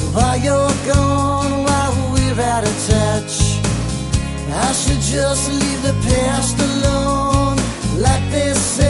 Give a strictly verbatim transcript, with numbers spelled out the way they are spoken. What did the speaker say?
While you're gone, while we're out of touch, I should just leave the past alone, like they say.